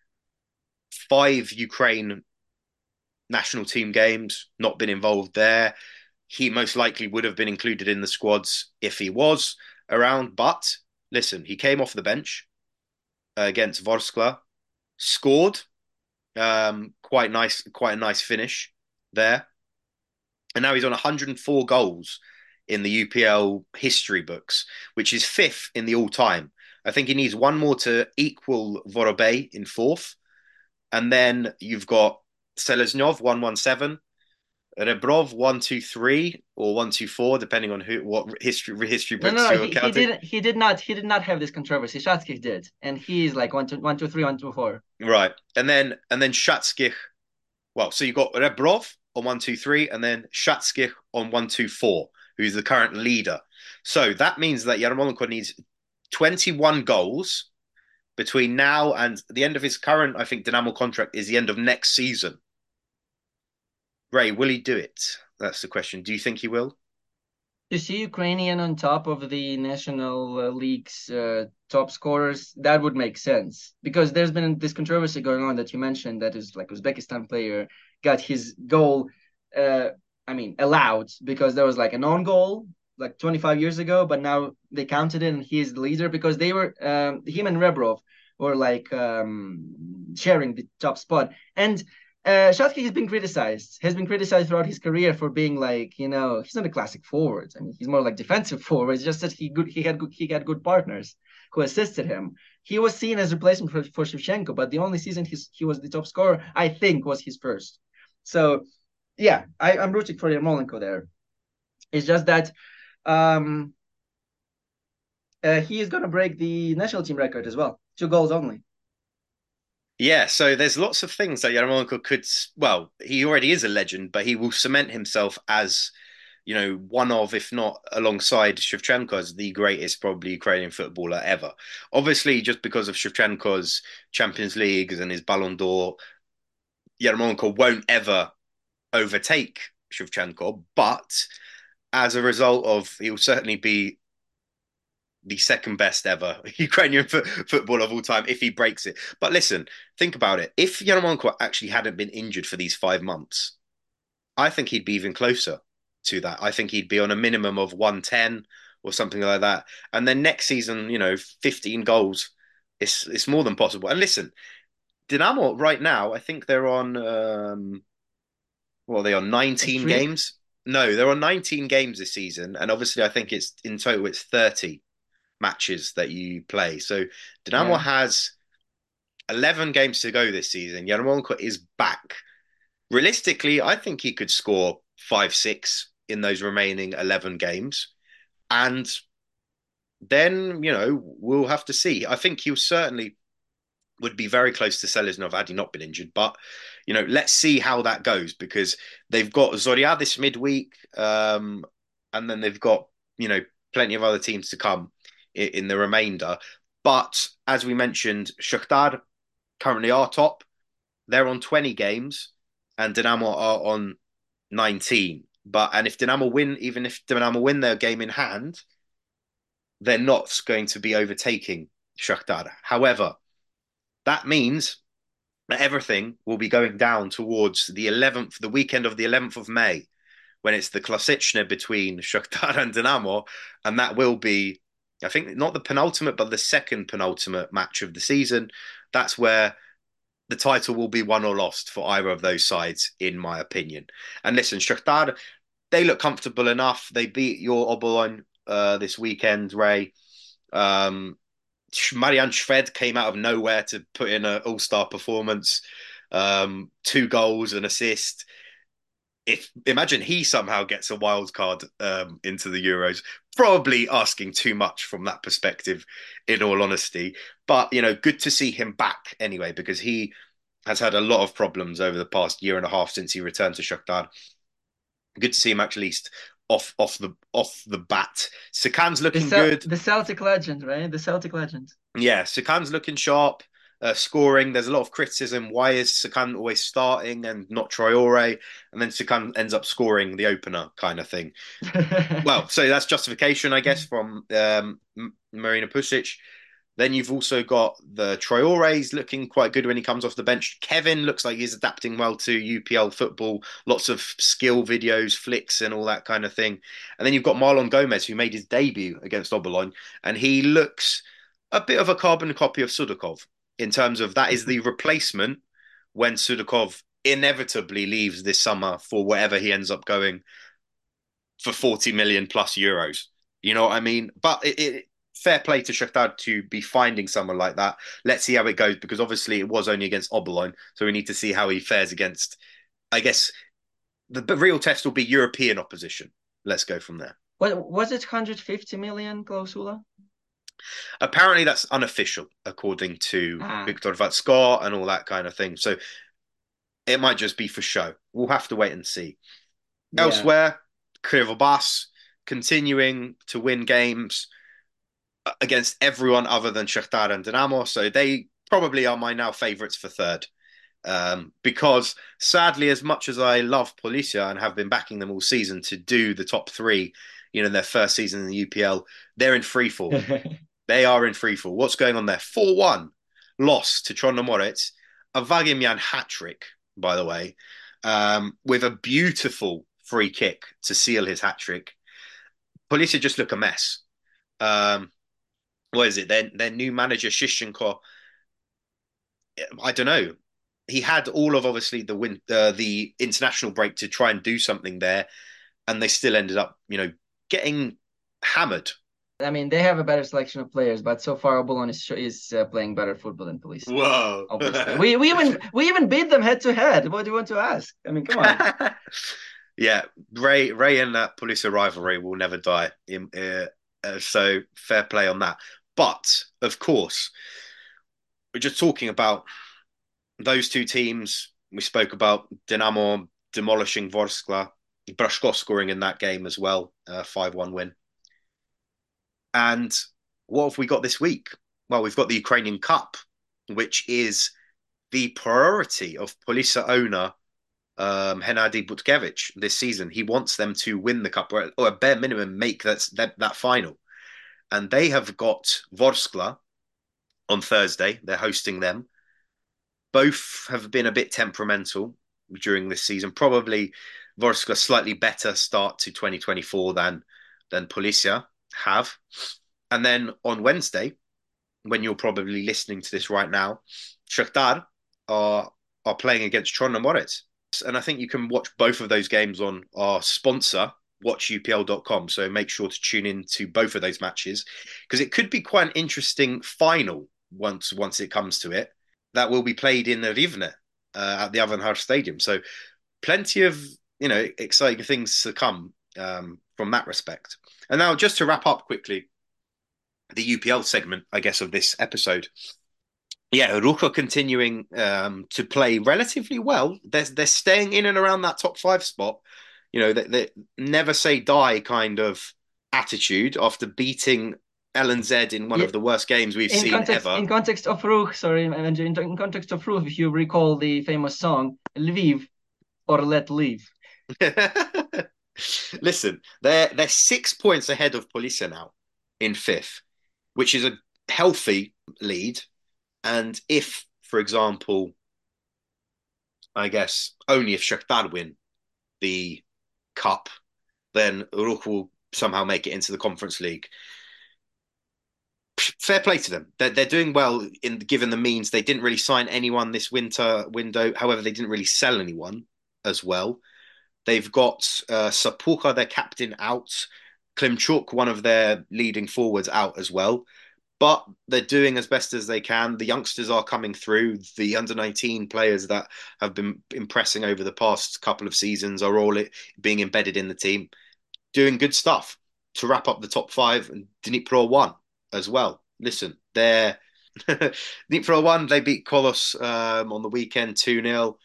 five Ukraine national team games, not been involved there. He most likely would have been included in the squads if he was around. But listen, he came off the bench uh, against Vorskla, scored. Um, quite nice, quite a nice finish there. And now he's on one hundred four goals in the U P L history books, which is fifth in the all-time. I think he needs one more to equal Vorobey in fourth. And then you've got Seleznov, one one seven, Rebrov, one two three, or one two four, depending on who what history history No, books no, no. you're He, he counting. didn't. He did not. He did not have this controversy. Shatskich did, and he's like one, two, one, two, three, one, two, four. Right. And then and then Shatskich. Well, so you've got Rebrov on one two three, and then Shatskich on one two four, who's the current leader. So that means that Yarmolenko needs twenty-one goals between now and the end of his current, I think, Dynamo contract is the end of next season. Ray, will he do it? That's the question. Do you think he will? To see Ukrainian on top of the national uh, league's uh, top scorers, that would make sense because there's been this controversy going on that you mentioned that is like Uzbekistan player got his goal, uh, I mean, allowed because there was like an own goal like twenty-five years ago, but now they counted it and he is the leader because they were, um, him and Rebrov were like um, sharing the top spot. And Uh, Shatki has been criticized, has been criticized throughout his career for being like, you know, he's not a classic forward. I mean, he's more like defensive forward. It's just that he good, he had good, he had good partners who assisted him. He was seen as replacement for, for Shevchenko, but the only season he's, he was the top scorer, I think, was his first. So, yeah, I, I'm rooting for Yarmolenko there. It's just that um, uh, he is going to break the national team record as well. Two goals only. Yeah, so there's lots of things that Yarmolenko could, well, he already is a legend, but he will cement himself as, you know, one of, if not alongside Shevchenko, as the greatest probably Ukrainian footballer ever. Obviously, just because of Shevchenko's Champions Leagues and his Ballon d'Or, Yarmolenko won't ever overtake Shevchenko, but as a result of, he'll certainly be the second best ever Ukrainian fo- football of all time if he breaks it. But listen, think about it. If Yarmolenko actually hadn't been injured for these five months, I think he'd be even closer to that. I think he'd be on a minimum of one ten or something like that. And then next season, you know, fifteen goals. It's it's more than possible. And listen, Dinamo right now, I think they're on um well, they on nineteen Streak? games. No, they're on nineteen games this season. And obviously I think it's in total it's thirty matches that you play. So Dinamo Yeah. has eleven games to go this season. Yarmolenko is back. Realistically, I think he could score five, six in those remaining eleven games. And then, you know, we'll have to see. I think he'll certainly would be very close to Seleznov had he not been injured. But, you know, let's see how that goes because they've got Zoria this midweek. Um, and then they've got, you know, plenty of other teams to come in, in the remainder. But as we mentioned, Shakhtar currently are top. They're on twenty games and Dinamo are on nineteen. But and if Dinamo win, even if Dinamo win their game in hand, they're not going to be overtaking Shakhtar. However, that means that everything will be going down towards the eleventh, the weekend of the eleventh of May, when it's the Klasichne between Shakhtar and Dinamo, and that will be, I think, not the penultimate, but the second penultimate match of the season. That's where the title will be won or lost for either of those sides, in my opinion. And listen, Shakhtar, they look comfortable enough. They beat your Obolon uh, this weekend, Ray. Um, Marian Shved came out of nowhere to put in an all-star performance. Um, two goals, an assist. If imagine he somehow gets a wild card um, into the Euros, probably asking too much from that perspective, in all honesty. But you know, good to see him back anyway because he has had a lot of problems over the past year and a half since he returned to Shakhtar. Good to see him at least off off the off the bat. Sakan's The, looking Cel- good. the Celtic legend, right? The Celtic legend. Yeah, Sakan's looking sharp, uh, scoring. There's a lot of criticism. Why is Sakan always starting and not Traore? And then Sakan ends up scoring the opener kind of thing. Well, so that's justification, I guess, from um, Marina Pusic. Then you've also got the Traore's looking quite good when he comes off the bench. Kevin looks like he's adapting well to U P L football. Lots of skill videos, flicks, and all that kind of thing. And then you've got Marlon Gomez, who made his debut against Obolon, and he looks a bit of a carbon copy of Sudakov in terms of that is the replacement when Sudakov inevitably leaves this summer for wherever he ends up going for forty million plus euros. You know what I mean? But it, it fair play to Shakhtar to be finding someone like that. Let's see how it goes because obviously it was only against Obolon, so we need to see how he fares against. I guess the, the real test will be European opposition. Let's go from there. What was it? one hundred fifty million Klausula? Apparently, that's unofficial according to Ah. Viktor Vatskar and all that kind of thing. So it might just be for show. We'll have to wait and see. Yeah. Elsewhere, Krivobas continuing to win games against everyone other than Shakhtar and Dinamo. So they probably are my now favourites for third. Um, because sadly, as much as I love Policia and have been backing them all season to do the top three, you know, in their first season in the U P L, they're in free fall. They are in free fall. What's going on there? four one loss to Trondheim Moritz. A Vagimyan hat-trick, by the way, um, with a beautiful free kick to seal his hat-trick. Policia just look a mess. Um, what is it? Their, their new manager, Shishenko, I don't know. He had all of, obviously, the win, uh, the international break to try and do something there, and they still ended up, you know, getting hammered. I mean, they have a better selection of players, but so far Obolon is is uh, playing better football than Police. Whoa! Obviously, we we even we even beat them head to head. What do you want to ask? I mean, come on. Yeah, Ray Ray and that Policia rivalry will never die. In, uh, uh, so fair play on that. But of course, we're just talking about those two teams. We spoke about Dinamo demolishing Vorskla, Brashko scoring in that game as well, uh, five one win. And what have we got this week? Well, we've got the Ukrainian Cup, which is the priority of Policia owner um, Hennady Butkiewicz this season. He wants them to win the cup, or, or a bare minimum make that, that that final. And they have got Vorskla on Thursday. They're hosting them. Both have been a bit temperamental during this season. Probably Vorskla slightly better start to twenty twenty-four than than Policia have. And then on Wednesday, when you're probably listening to this right now, Shakhtar are are playing against Trondheim Moritz. And I think you can watch both of those games on our sponsor, watch U P L dot com. So make sure to tune in to both of those matches, because it could be quite an interesting final once once it comes to it. That will be played in the Rivne uh, at the Avanhard Stadium. So plenty of, you know, exciting things to come um, from that respect. And now just to wrap up quickly, the U P L segment, I guess, of this episode. Yeah, Ruka continuing um, to play relatively well. They're, they're staying in and around that top five spot. You know, the never say die kind of attitude after beating L N Z in one Yeah. of the worst games we've In seen context, ever. in context of Ruch, sorry, in, in context of Ruch, if you recall the famous song "Lviv" or "Let Leave." Listen, they're they're six points ahead of Policia now in fifth, which is a healthy lead. And if, for example, I guess only if Shakhtar win the cup, then Ruch will somehow make it into the Conference League. Fair play to them. They're, they're doing well in given the means. They didn't really sign anyone this winter window. However, they didn't really sell anyone as well. They've got uh, Sapuka, their captain, out. Klimchuk, one of their leading forwards, out as well. But they're doing as best as they can. The youngsters are coming through. The under nineteen players that have been impressing over the past couple of seasons are all being embedded in the team, doing good stuff to wrap up the top five. And Dnipro won as well. Listen, they're Dnipro won. They beat Kolos um, on the weekend two nil.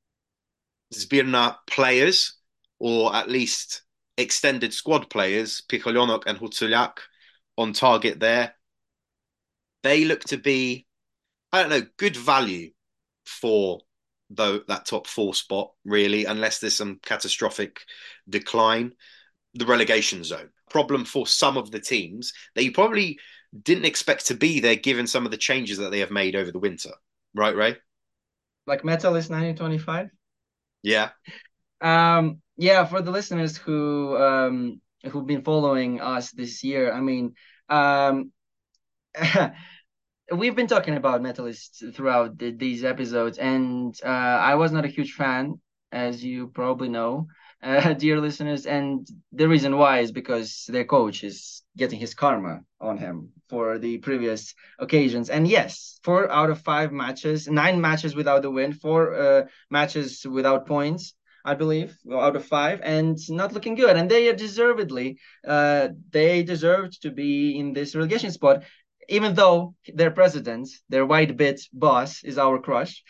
Zbirna players, or at least extended squad players, Pikholonok and Hutsuliak on target there. They look to be, I don't know, good value for though that top four spot, really, unless there's some catastrophic decline. The relegation zone. Problem for some of the teams that you probably didn't expect to be there given some of the changes that they have made over the winter. Right, Ray? Like Metalist nineteen twenty-five? Yeah. Um, yeah, for the listeners who um who've been following us this year, I mean, um we've been talking about Metalists throughout the, these episodes, and uh, I was not a huge fan, as you probably know, uh, dear listeners. And the reason why is because their coach is getting his karma on him for the previous occasions. And yes, four out of five matches, nine matches without a win, four uh, matches without points, I believe, out of five, and not looking good. And they are deservedly, uh, they deserved to be in this relegation spot, even though their president, their white bit boss, is our crush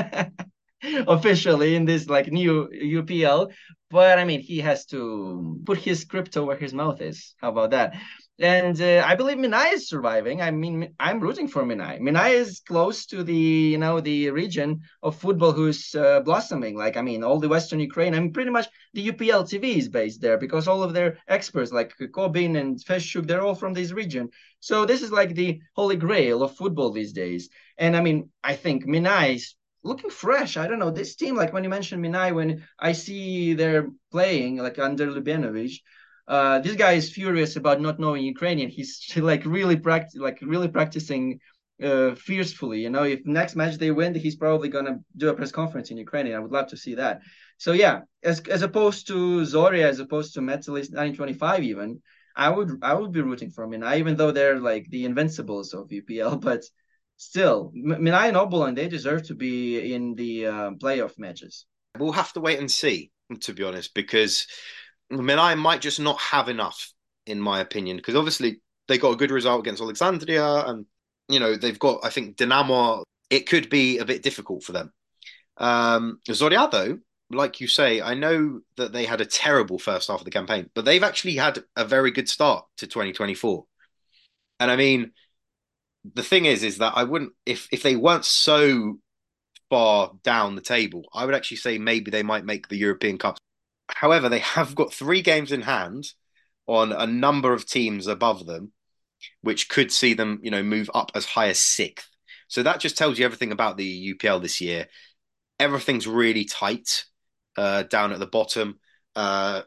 officially in this like new U P L. But I mean, he has to put his crypto where his mouth is. How about that? And uh, I believe Minai is surviving. I mean, I'm rooting for Minai. Minai is close to the, you know, the region of football who's uh, blossoming. Like, I mean, all the Western Ukraine. I mean, pretty much the U P L T V is based there because all of their experts, like Kobin and Feshchuk, they're all from this region. So this is like the holy grail of football these days. And I mean, I think Minai is looking fresh. I don't know, this team, like when you mentioned Minai, when I see they're playing like under Lubenovic, uh, this guy is furious about not knowing Ukrainian. He's like really practice, like really practicing uh, fiercely. You know, if next match they win, he's probably gonna do a press conference in Ukrainian. I would love to see that. So yeah, as as opposed to Zoria, as opposed to Metalist nineteen twenty-five, even I would I would be rooting for Minai, even though they're like the invincibles of U P L, but. Still, Minai and Obolon, they deserve to be in the uh, playoff matches. We'll have to wait and see, to be honest, because Minai might just not have enough, in my opinion, because obviously they got a good result against Alexandria and, you know, they've got, I think, Dinamo. It could be a bit difficult for them. Um, Zoria, though, like you say, I know that they had a terrible first half of the campaign, but they've actually had a very good start to twenty twenty-four. And I mean, the thing is, is that I wouldn't, if if they weren't so far down the table. I would actually say maybe they might make the European Cup. However, they have got three games in hand on a number of teams above them, which could see them, you know, move up as high as sixth. So that just tells you everything about the U P L this year. Everything's really tight uh, down at the bottom. Uh,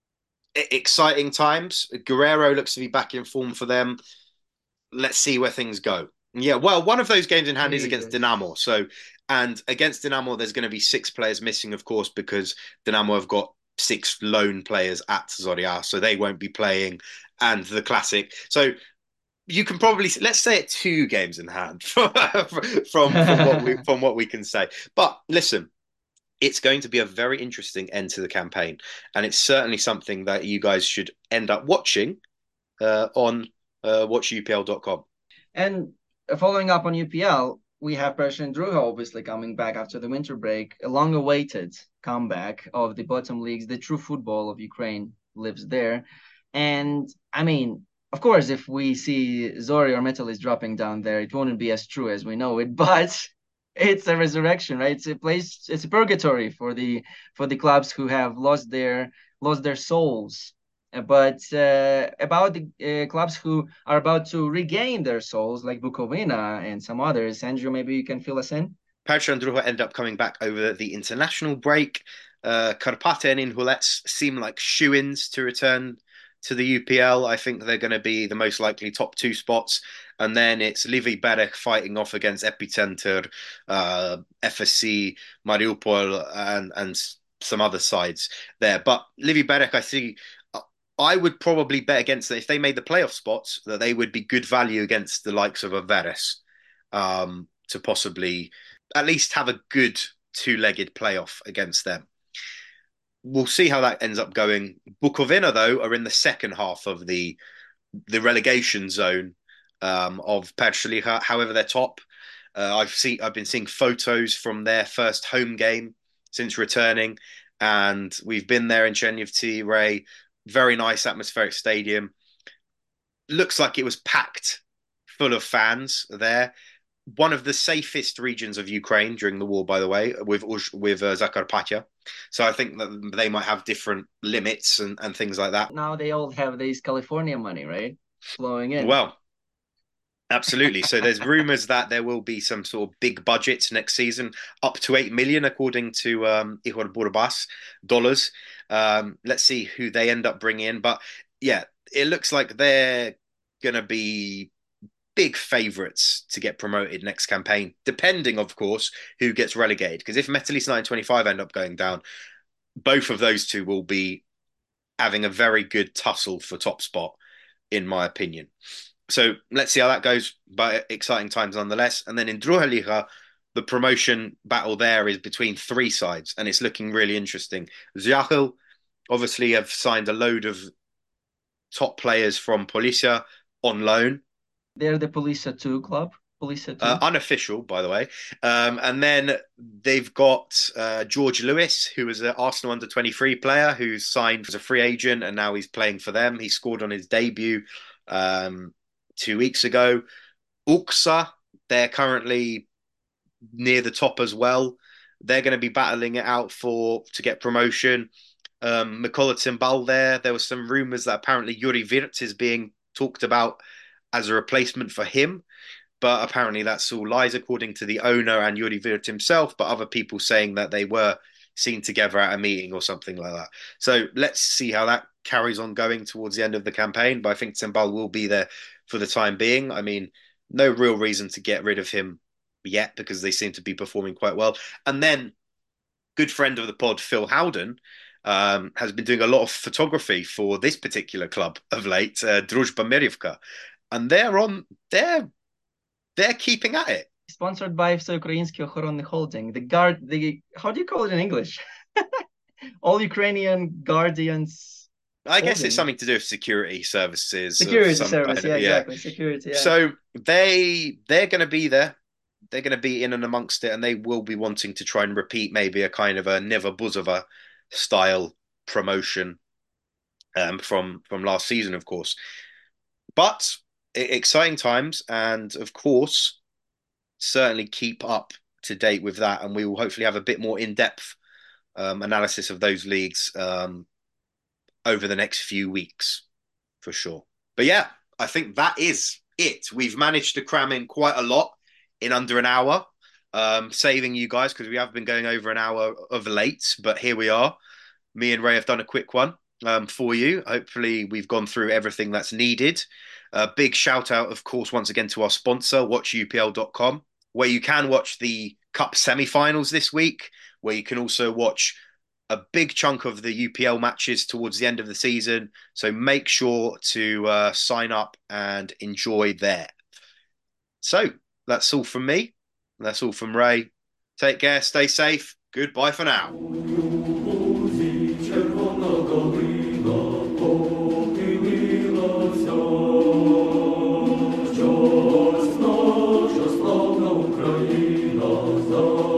exciting times. Guerrero looks to be back in form for them. Let's see where things go. Yeah, well, one of those games in hand is against Dinamo. So, and against Dinamo, there's going to be six players missing, of course, because Dinamo have got six loan players at Zoria, so they won't be playing. And the classic. So you can probably, let's say it two games in hand from, from, from, what we, from what we can say. But listen, it's going to be a very interesting end to the campaign. And it's certainly something that you guys should end up watching uh, on uh, watch U P L dot com. And following up on U P L, we have Persian Druga obviously coming back after the winter break, a long-awaited comeback of the bottom leagues. The true football of Ukraine lives there. And I mean, of course, if we see Zori or Metalis dropping down there, it won't be as true as we know it, but it's a resurrection, right? It's a place, it's a purgatory for the for the clubs who have lost their lost their souls. But uh, about the uh, clubs who are about to regain their souls, like Bukovina and some others, Andrew, maybe you can fill us in? Persia and Druha end up coming back over the international break. Uh, Karpate and Inhulets seem like shoo-ins to return to the U P L. I think they're going to be the most likely top two spots. And then it's Livi Berek fighting off against Epicenter, uh, F S C, Mariupol, and, and some other sides there. But Livi Berek, I see... I would probably bet against that if they made the playoff spots, that they would be good value against the likes of a Veres um, to possibly at least have a good two-legged playoff against them. We'll see how that ends up going. Bukovina, though, are in the second half of the the relegation zone um, of Perša Liga. However, they're top. Uh, I've seen I've been seeing photos from their first home game since returning, and we've been there in Chernihiv, Ray. Very nice atmospheric stadium. Looks like it was packed full of fans there. One of the safest regions of Ukraine during the war, by the way, with with uh, Zakarpattia. So I think that they might have different limits and, and things like that. Now they all have this California money, right? Flowing in. Well, absolutely. So there's rumours that there will be some sort of big budget next season, up to eight million, according to um, Ihor Burbas, dollars. Um, let's see who they end up bringing in. But yeah, it looks like they're going to be big favourites to get promoted next campaign, depending, of course, who gets relegated. Because if Metalist nine twenty-five end up going down, both of those two will be having a very good tussle for top spot, in my opinion. So let's see how that goes. But exciting times nonetheless. And then in Druga Liga, the promotion battle there is between three sides, and it's looking really interesting. Ziyachil obviously have signed a load of top players from Policia on loan. They're the Policia two club. Policia two. Uh, unofficial, by the way. Um, and then they've got uh, George Lewis, who was an Arsenal under twenty-three player who's signed as a free agent, and now he's playing for them. He scored on his debut um, two weeks ago. Uksa, they're currently near the top as well. They're going to be battling it out for to get promotion. Um, Mikola Timbal there. There were some rumours that apparently Yuri Virt is being talked about as a replacement for him, but apparently that's all lies according to the owner and Yuri Virt himself, but other people saying that they were seen together at a meeting or something like that. So let's see how that carries on going towards the end of the campaign, but I think Timbal will be there for the time being. I mean, no real reason to get rid of him yet because they seem to be performing quite well. And then good friend of the pod, Phil Howden, um, has been doing a lot of photography for this particular club of late, uh, Druzhba Mirivka, and they're on they're they're keeping at it. Sponsored by Всеукраїнський охоронний holding, the guard, the how do you call it in English? All Ukrainian Guardians. I guess it's something to do with security services. Security service, yeah, yeah, exactly. Security. Yeah. So they they're going to be there. They're going to be in and amongst it, and they will be wanting to try and repeat maybe a kind of a Neva Buzova style promotion um, from from last season, of course. But exciting times, and of course, certainly keep up to date with that, and we will hopefully have a bit more in-depth um, analysis of those leagues um, over the next few weeks, for sure. But yeah, I think that is it. We've managed to cram in quite a lot in under an hour, um, saving you guys because we have been going over an hour of late, but here we are. Me and Ray have done a quick one um, for you. Hopefully we've gone through everything that's needed. A big shout out, of course, once again to our sponsor, watch U P L dot com, where you can watch the Cup semi-finals this week, where you can also watch a big chunk of the U P L matches towards the end of the season. So make sure to uh, sign up and enjoy there. So that's all from me. That's all from Ray. Take care, stay safe. Goodbye for now. Україна,